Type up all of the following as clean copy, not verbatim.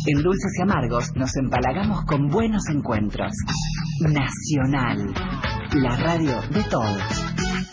En Dulces y Amargos nos empalagamos con buenos encuentros. Nacional, la radio de todos.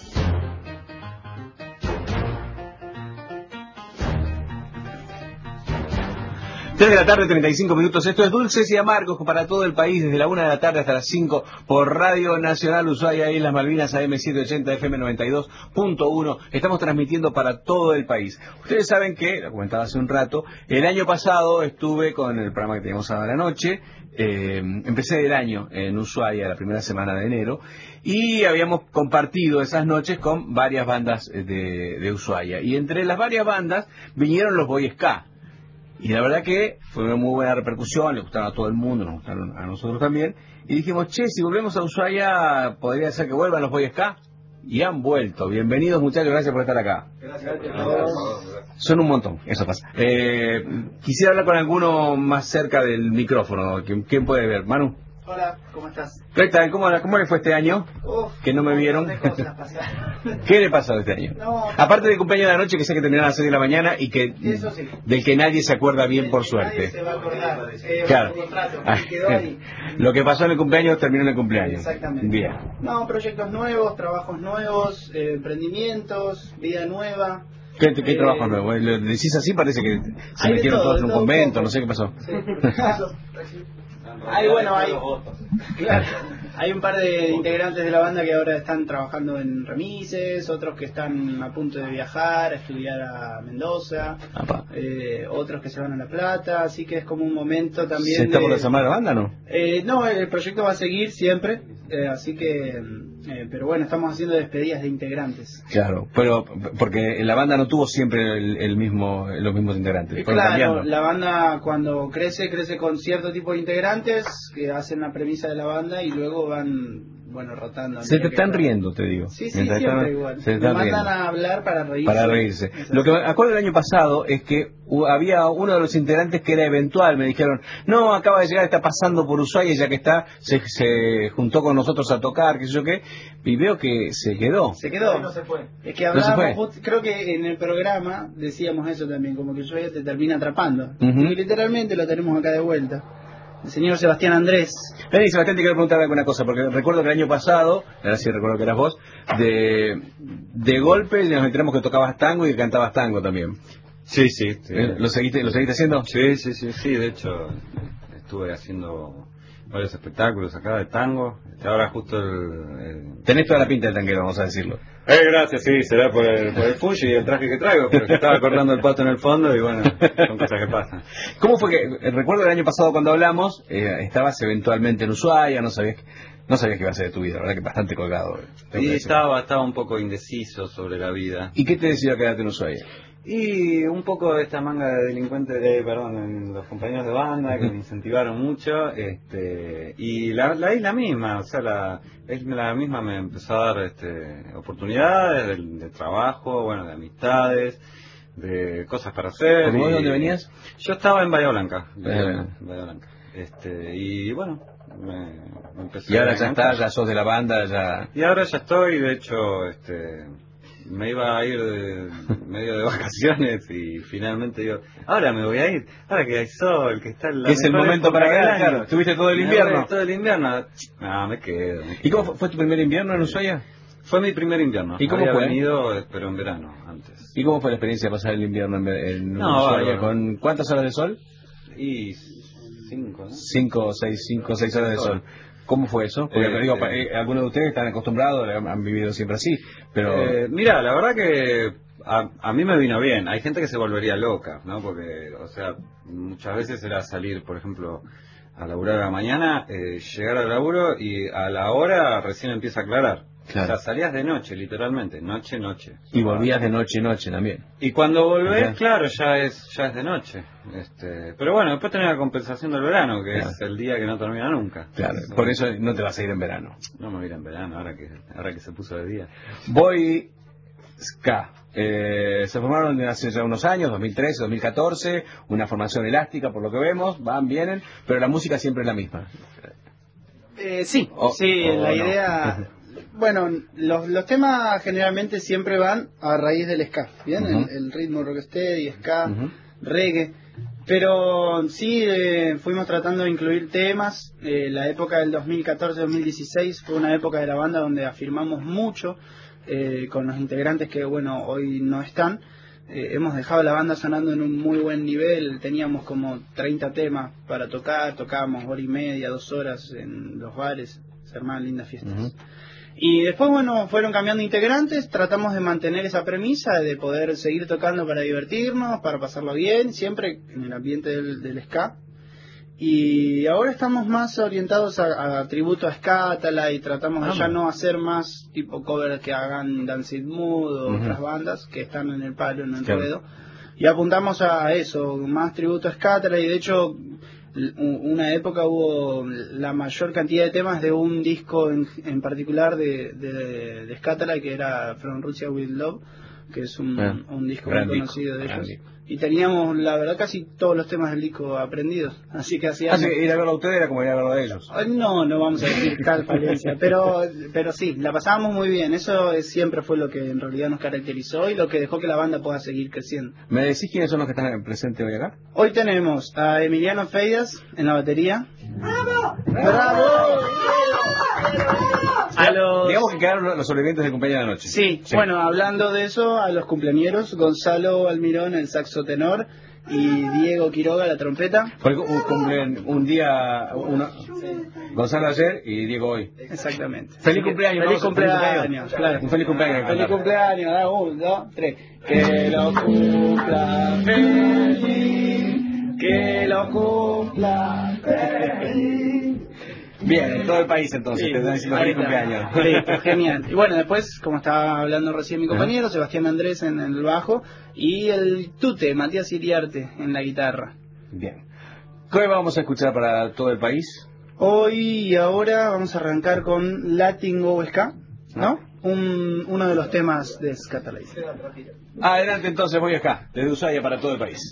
3 de la tarde, 35 minutos. Esto es Dulces y Amargos para todo el país, desde la 1 de la tarde hasta las 5 por Radio Nacional Ushuaia, Islas Malvinas, AM 780, FM 92.1. Estamos transmitiendo para todo el país. Ustedes saben que, lo comentaba hace un rato, el año pasado estuve con el programa que teníamos a la noche. Empecé el año en Ushuaia, la primera semana de enero, y habíamos compartido esas noches con varias bandas de Ushuaia. Y entre las varias bandas vinieron los Boy Ska. Y la verdad que fue una muy buena repercusión, le gustaron a todo el mundo, nos gustaron a nosotros también. Y dijimos, che, si volvemos a Ushuaia, podría ser que vuelvan los Boy Ska. Y han vuelto. Bienvenidos, muchachos, gracias por estar acá. Gracias a todos. Son un montón, eso pasa. Quisiera hablar con alguno más cerca del micrófono. ¿Quién puede ver? Manu. Hola, ¿cómo estás? ¿Cómo le fue este año? Que no me vieron. ¿Qué le pasó este año? No, aparte del cumpleaños de la noche, que sé que terminó a las 6 de la mañana y que eso sí, del que nadie se acuerda bien, por suerte. Nadie se va a acordar. Claro. Quedó ahí. Lo que pasó en el cumpleaños terminó en el cumpleaños. Exactamente. Bien. No, proyectos nuevos, trabajos nuevos, emprendimientos, vida nueva. ¿Qué trabajo nuevo? ¿Lo decís así? Parece que se Hay de metieron todo, todos en un de todo convento, un no sé qué pasó. Sí. Hay un par de integrantes de la banda que ahora están trabajando en remises, otros que están a punto de viajar a estudiar a Mendoza, otros que se van a La Plata, así que es como un momento también. ¿Se está por desarmar la banda, no? No, el proyecto va a seguir siempre, así que, pero bueno, estamos haciendo despedidas de integrantes. Claro, pero porque la banda no tuvo siempre los mismos integrantes. Claro, cambiando. La banda cuando crece con cierto tipo de integrantes que hacen la premisa de la banda y luego van, rotando. Se te están riendo, te digo. Sí, siempre igual. Se te Me están mandan riendo. a hablar para reírse. Para reírse. Lo que me acuerdo del año pasado es que había uno de los integrantes que era eventual. Me dijeron, no, acaba de llegar, está pasando por Ushuaia, ya que está, se juntó con nosotros a tocar, qué sé yo qué, y veo que se quedó. Se quedó. No se fue. Es que hablábamos, creo que en el programa decíamos eso también, como que Ushuaia te termina atrapando. Y literalmente lo tenemos acá de vuelta. El señor Sebastián Andrés. Sebastián, te quiero preguntar alguna cosa, porque recuerdo que el año pasado, ahora sí recuerdo que eras vos, de golpe nos enteramos que tocabas tango y que cantabas tango también. Sí. ¿Lo seguiste haciendo? Sí, de hecho estuve haciendo varios espectáculos acá de tango. Ahora justo Tenés toda la pinta del tanguero, vamos a decirlo. Gracias, sí, será por el fushi y el traje que traigo, pero que estaba cortando el pato en el fondo y bueno, son cosas que pasan. ¿Cómo fue que, recuerdo el año pasado cuando hablamos, estabas eventualmente en Ushuaia, no sabías qué iba a ser de tu vida, verdad que bastante colgado. Y estaba un poco indeciso sobre la vida. ¿Y qué te decidió quedarte en Ushuaia? Y un poco de esta manga de delincuentes, los compañeros de banda que me incentivaron mucho, y la isla misma, o sea, la isla misma me empezó a dar oportunidades de trabajo, de amistades, de cosas para hacer. ¿Por vos de dónde venías? Yo estaba en Bahía Blanca. Y bueno, me empecé. Y ahora ya estás, ya sos de la banda, ya. Y ahora ya estoy, de hecho, me iba a ir medio de vacaciones y finalmente digo, ahora me voy a ir, ahora que hay sol, que está es el momento para quedar, claro. ¿Estuviste todo el invierno? Todo el invierno. No, me quedo. ¿Y cómo fue tu primer invierno en Ushuaia? Fue mi primer invierno. ¿Y cómo fue? Venido, pero en verano, antes. ¿Y cómo fue la experiencia de pasar el invierno en Ushuaia? ¿Con cuántas horas de sol? Y 5, ¿no? 5 o 6 horas de sol. ¿Cómo fue eso? Porque algunos de ustedes están acostumbrados, han vivido siempre así, pero... Mira, la verdad que a mí me vino bien. Hay gente que se volvería loca, ¿no? Porque, o sea, muchas veces era salir, por ejemplo, a laburar a la mañana, llegar al laburo y a la hora recién empieza a aclarar. Claro. O sea, salías de noche, literalmente, noche. Y volvías de noche también. Y cuando volvés, claro, ya es de noche. Pero bueno, después tenés la compensación del verano, que es el día que no termina nunca. Claro, por eso no te vas a ir en verano. No me voy a ir en verano, ahora que se puso de día. Boy Ska. Se formaron hace ya unos años, 2013, 2014, una formación elástica por lo que vemos, vienen, pero la música siempre es la misma. Sí, la idea... Bueno, los temas generalmente siempre van a raíz del ska, ¿bien? El ritmo rocksteady, ska, reggae, Pero sí, fuimos tratando de incluir temas. La época del 2014-2016 fue una época de la banda donde afirmamos mucho con los integrantes que, bueno, hoy no están. Hemos dejado la banda sonando en un muy buen nivel. Teníamos como 30 temas para tocar. Tocábamos hora y media, 2 horas en los bares. Se armaban lindas fiestas. Y después, bueno, fueron cambiando integrantes, tratamos de mantener esa premisa de poder seguir tocando para divertirnos, para pasarlo bien, siempre en el ambiente del ska. Y ahora estamos más orientados a tributo a Scatala y tratamos de ya no hacer más tipo covers que hagan Dancing Mood o otras bandas que están en el palo, en el ruedo. Y apuntamos a eso, más tributo a Scatala, y de hecho una época hubo la mayor cantidad de temas de un disco en particular de Scatala, que era From Russia With Love, que es un disco muy conocido de ellos. Y teníamos, la verdad, casi todos los temas del disco aprendidos. Así que hacíamos... ir a verlo a ustedes era como ir a verlo a ellos. No vamos a decir tal falencia, pero sí, la pasábamos muy bien. Eso siempre fue lo que en realidad nos caracterizó y lo que dejó que la banda pueda seguir creciendo. ¿Me decís quiénes son los que están presentes hoy acá? Hoy tenemos a Emiliano Feidas en la batería. ¡Bravo! ¡Bravo! Digamos que quedaron los sobrevivientes del cumpleaños de la noche. Sí, bueno, hablando de eso, a los cumpleañeros, Gonzalo Almirón, el saxo tenor, y Diego Quiroga, la trompeta. Porque cumplen un día, Gonzalo ayer y Diego hoy. Exactamente. Feliz cumpleaños. Feliz cumpleaños, claro. Un feliz cumpleaños. Feliz cumpleaños, 1, 2, 3. Que lo cumpla feliz, que lo cumpla feliz. Bien, en todo el país entonces, te están diciendo feliz cumpleaños. Listo, genial. Y bueno, después, como estaba hablando recién mi compañero, Sebastián Andrés en el bajo y el tute, Matías Iriarte en la guitarra. Bien. ¿Qué vamos a escuchar para todo el país? Hoy y ahora vamos a arrancar con Latin Go Ska, ¿no? Uno de los temas de Scatala. Adelante entonces, voy acá, desde Ushuaia para todo el país.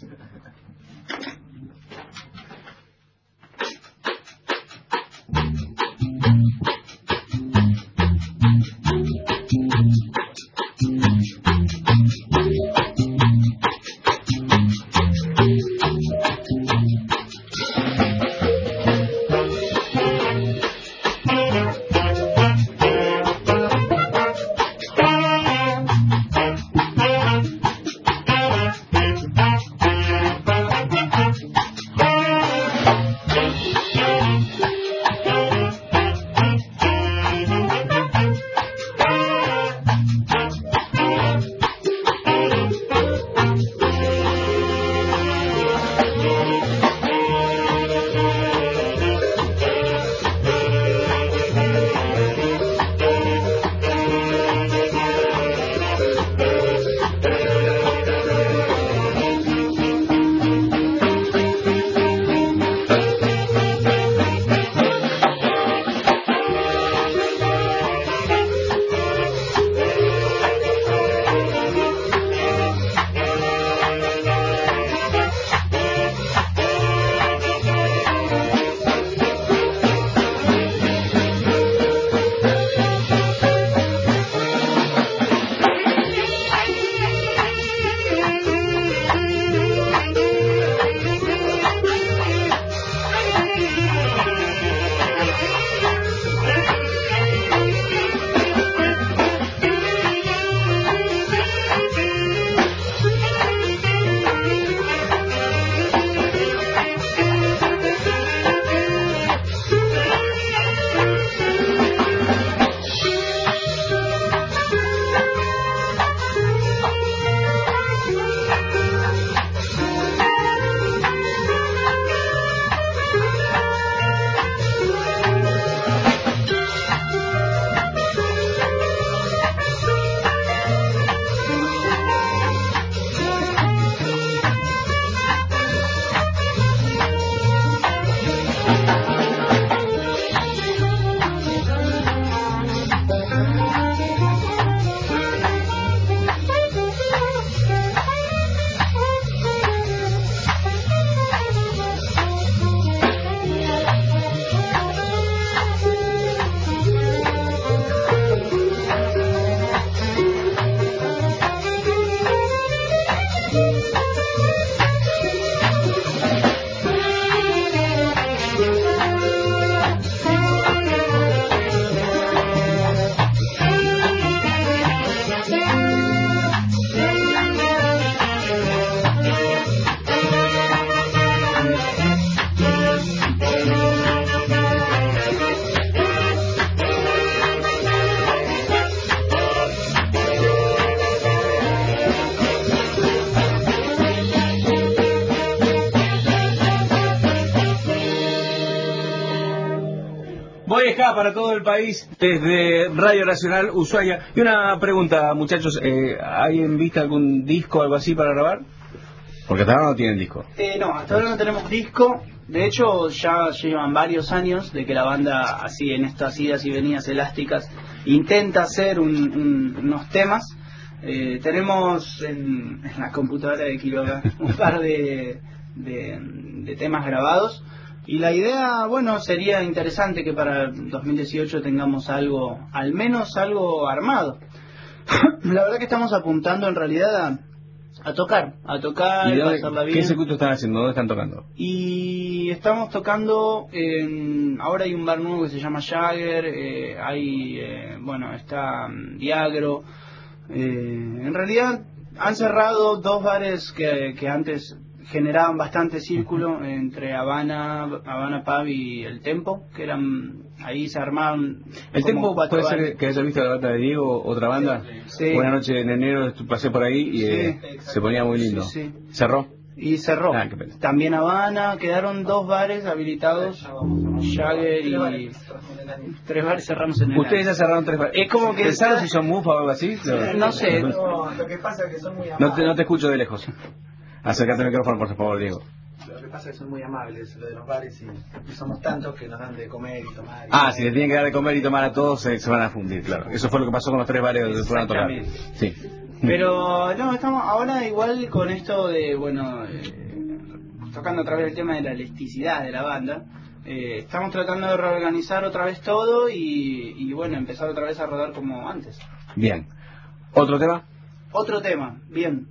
Voy acá para todo el país desde Radio Nacional Ushuaia. Y una pregunta, muchachos, ¿hay en vista algún disco o algo así para grabar? Porque hasta ahora no tienen disco. No, hasta ahora no tenemos disco. De hecho, ya llevan varios años de que la banda, así en estas idas y venidas elásticas, intenta hacer unos temas. Tenemos en la computadora de Quiroga un par de temas grabados. Y la idea, bueno, sería interesante que para 2018 tengamos algo, al menos algo armado. La verdad que estamos apuntando en realidad a tocar, ¿Y pasarla bien. qué circuito están haciendo? ¿Dónde están tocando? Y estamos tocando ahora hay un bar nuevo que se llama Jagger, bueno, está Diagro. En realidad han cerrado dos bares que antes generaban bastante círculo entre Habana Pub y El Tempo, que eran, ahí se armaban. ¿El Tempo puede ser que haya visto la banda de Diego, otra banda? Sí. Una noche en enero pasé por ahí y se ponía muy lindo. Sí. ¿Cerró? Y cerró. Qué pena. También Habana, quedaron dos bares habilitados, Jagger y... Tres bares cerramos en el Ustedes ya cerraron 3 bares. Es como que... ¿Pensaron si son MUF o algo así? No sé. No, lo que pasa es que son muy amables. No te escucho de lejos. Acércate al micrófono, por favor, Diego. Lo que pasa es que son muy amables, lo de los bares, y somos tantos que nos dan de comer y tomar. Si les tienen que dar de comer y tomar a todos, se van a fundir, claro. Eso fue lo que pasó con los 3 bares donde fueron a tocar. Sí. Pero no, estamos ahora igual con esto de, bueno, tocando otra vez el tema de la elasticidad de la banda. Estamos tratando de reorganizar otra vez todo y bueno, empezar otra vez a rodar como antes. Bien. ¿Otro tema? Otro tema, bien.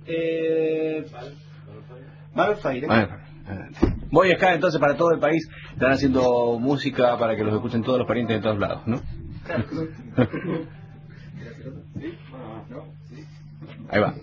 Balfire. Voy acá entonces para todo el país. Están haciendo música para que los escuchen todos los parientes de todos lados, ¿no? Ahí va.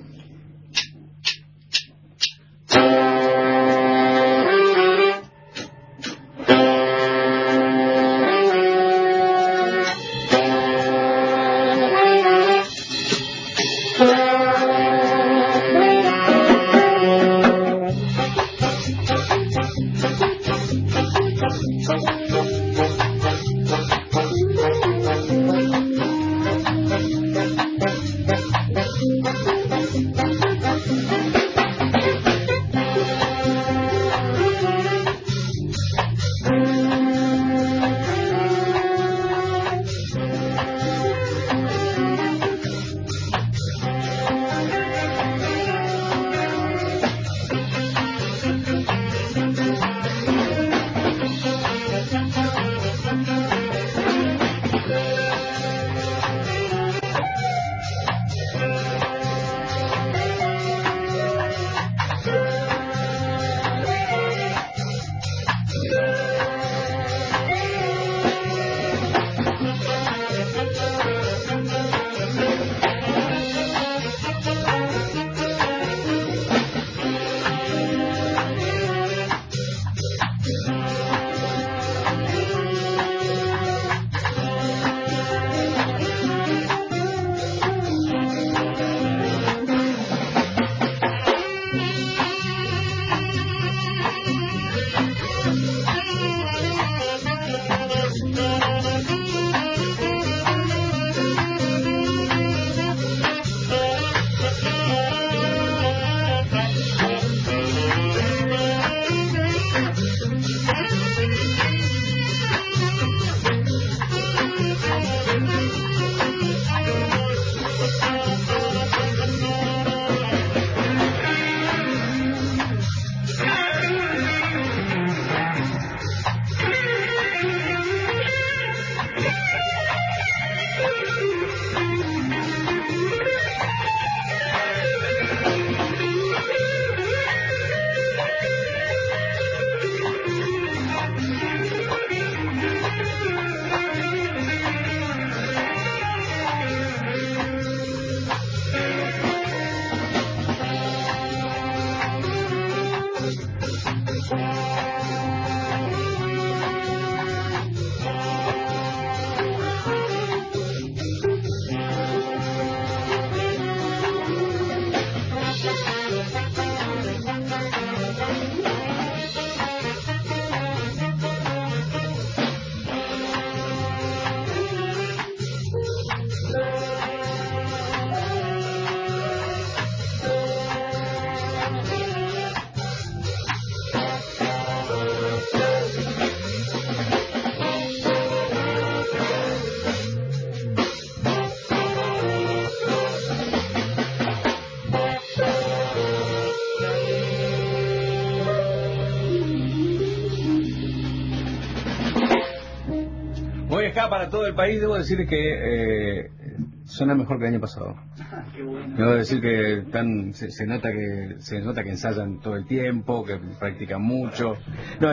acá para todo el país. Debo decir que suena mejor que el año pasado. Qué bueno. Debo decir que se nota que ensayan todo el tiempo, que practican mucho. No,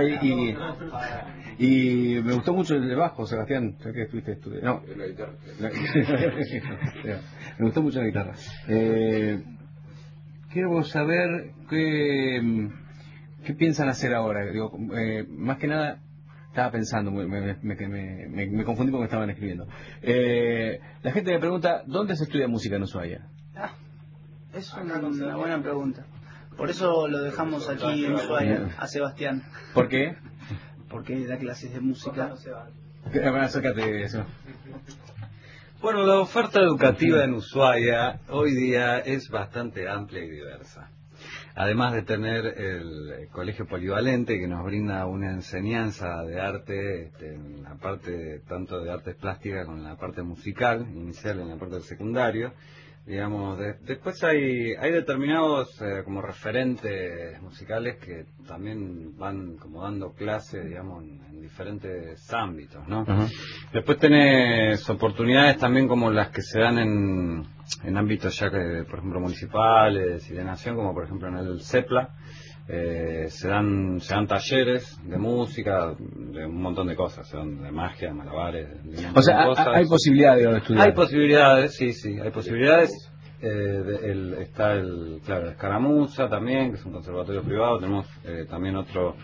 y me gustó mucho el de bajo, Sebastián, ya que estuviste estudiando. No, la guitarra. Me gustó mucho la guitarra. Quiero saber qué piensan hacer ahora. Digo, más que nada, estaba pensando, me confundí porque me estaban escribiendo. La gente me pregunta, ¿dónde se estudia música en Ushuaia? Es una buena pregunta. Por eso lo dejamos aquí en Ushuaia, a Sebastián. ¿Por qué? Porque da clases de música. Acércate, eso. Bueno, la oferta educativa en Ushuaia hoy día es bastante amplia y diversa. Además de tener el colegio polivalente que nos brinda una enseñanza de arte, en la parte tanto de artes plásticas como en la parte musical, inicial en la parte del secundario, digamos, después hay determinados como referentes musicales que también van como dando clases, digamos, en diferentes ámbitos, ¿no? Uh-huh. Después tenés oportunidades también como las que se dan en ámbitos ya que, por ejemplo, municipales y de nación, como por ejemplo en el CEPLA. Se dan talleres de música, de un montón de cosas, se dan de magia, de malabares, de o sea, hay posibilidades de estudiar. Hay posibilidades, sí, hay posibilidades. Está el Escaramuza también, que es un conservatorio privado. Tenemos también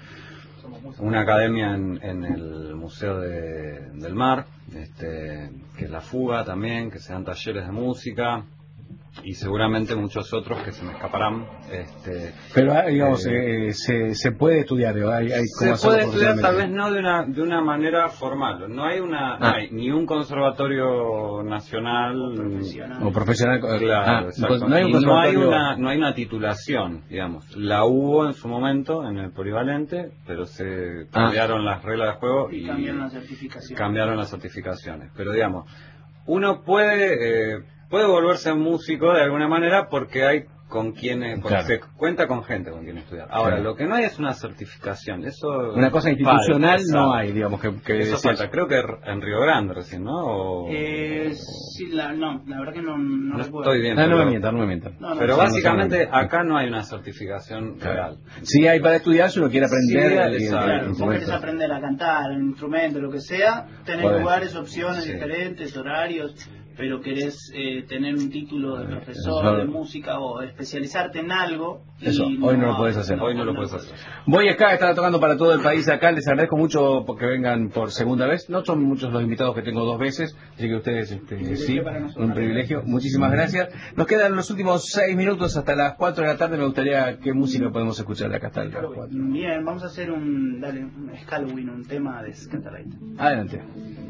una academia en el Museo del Mar, que es La Fuga también, que se dan talleres de música. Y seguramente muchos otros que se me escaparán. Pero digamos, se puede estudiar, se puede estudiar, tal vez no de una manera formal. No hay ni un conservatorio nacional o profesional, claro, no hay un conservatorio. No hay una titulación, digamos. La hubo en su momento en el polivalente, pero se cambiaron las reglas de juego y cambiaron las certificaciones. Pero digamos, uno puede volverse músico de alguna manera porque hay con quien se cuenta con gente con quien estudiar. Ahora, lo que no hay es una certificación. Eso una cosa institucional no hay, digamos que eso falta. Creo que en Río Grande recién, ¿no? Sí, la verdad que no estoy bien. No me mientan. Pero básicamente acá no hay una certificación real. Sí hay para estudiar si uno quiere aprender. Si vos querés aprender a cantar, un instrumento, lo que sea, tenés lugares, opciones diferentes, horarios. Pero querés tener un título de profesor de música o especializarte en algo. Eso, hoy no lo puedes hacer. Hoy no lo puedes hacer. Voy acá, estaba tocando para todo el país acá. Les agradezco mucho porque vengan por segunda vez. No son muchos los invitados que tengo 2 veces, así que ustedes sí, un privilegio. Muchísimas gracias. Nos quedan los últimos 6 minutos hasta las 4 de la tarde. Me gustaría qué música podemos escuchar de acá hasta las 4. Bien, vamos a hacer un Halloween, un tema de Scatterlight. Adelante.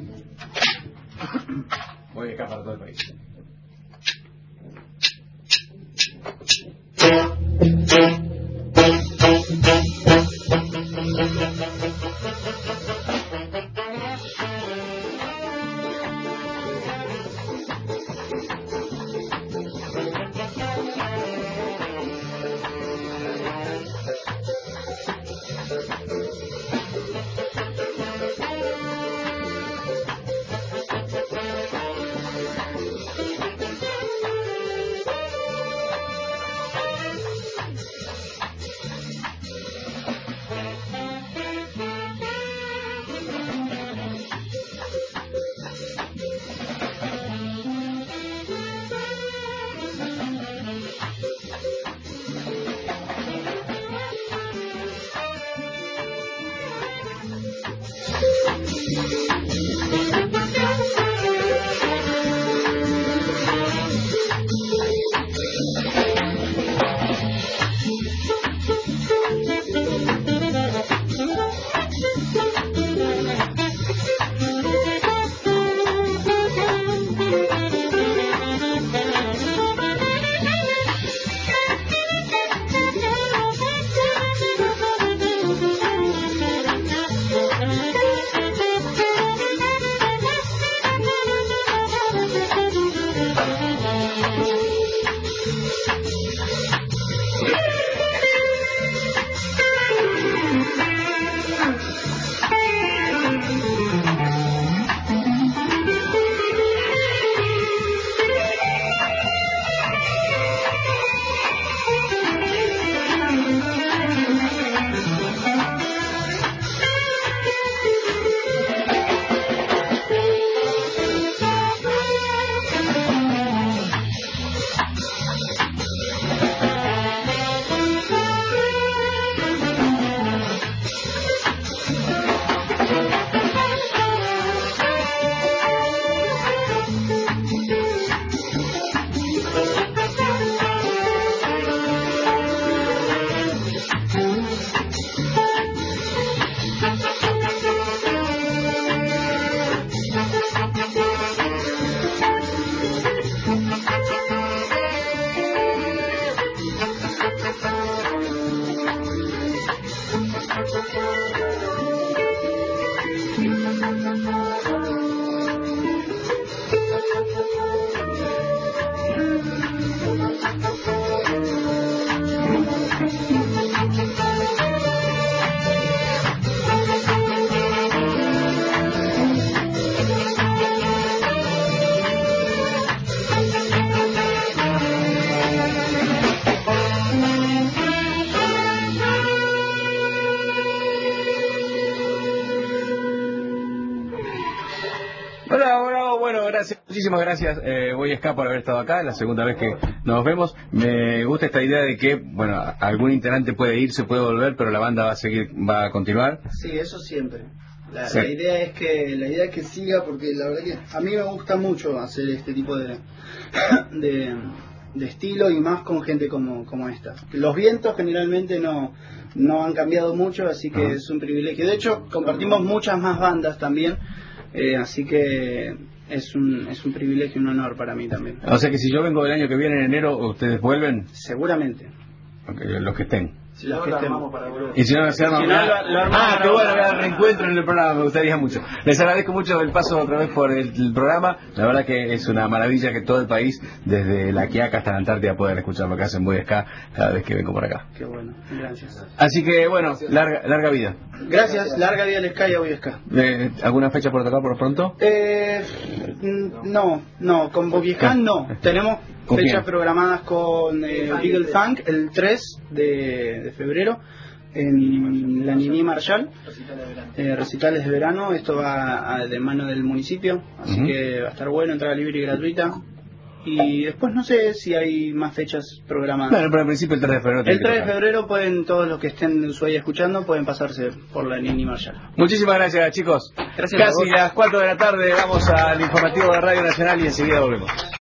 Voy acá para todo el país. Bueno, gracias, muchísimas gracias, Boy Ska, por haber estado acá, es la segunda vez que nos vemos. Me gusta esta idea de que, bueno, algún integrante puede irse, puede volver, pero la banda va a continuar. Sí, eso siempre. La idea es que siga, porque la verdad que a mí me gusta mucho hacer este tipo de estilo, y más con gente como esta. Los vientos generalmente no han cambiado mucho, así que es un privilegio. De hecho, compartimos muchas más bandas también, así que es un privilegio y un honor para mí también. O sea que si yo vengo el año que viene, en enero, ¿ustedes vuelven? Seguramente. Okay, los que estén. Si no, lo armamos para volver. Y si no, se arma, qué bueno, el reencuentro en el programa, me gustaría mucho. Les agradezco mucho el paso otra vez por el programa. La verdad que es una maravilla que todo el país, desde la Quiaca hasta la Antártida, puedan escuchar lo que hacen Boy Ska cada vez que vengo por acá. Qué bueno, gracias. Así que, bueno, larga vida. Gracias, larga vida al Ska y a Boy Ska. ¿Alguna fecha por tocar por pronto? No, con Boy Ska no. Tenemos fechas programadas con Beagle Funk el 3 de febrero en la Nini Marshall, recitales de verano. Esto va de mano del municipio, así que va a estar bueno, entrada libre y gratuita. Y después no sé si hay más fechas programadas. Bueno, pero al principio el 3 de febrero. El 3 de febrero pueden, todos los que estén en Ushuaia escuchando, pueden pasarse por la Nini Marshall. Muchísimas gracias, chicos. Gracias. Casi las 4 de la tarde, vamos al informativo de Radio Nacional y enseguida volvemos.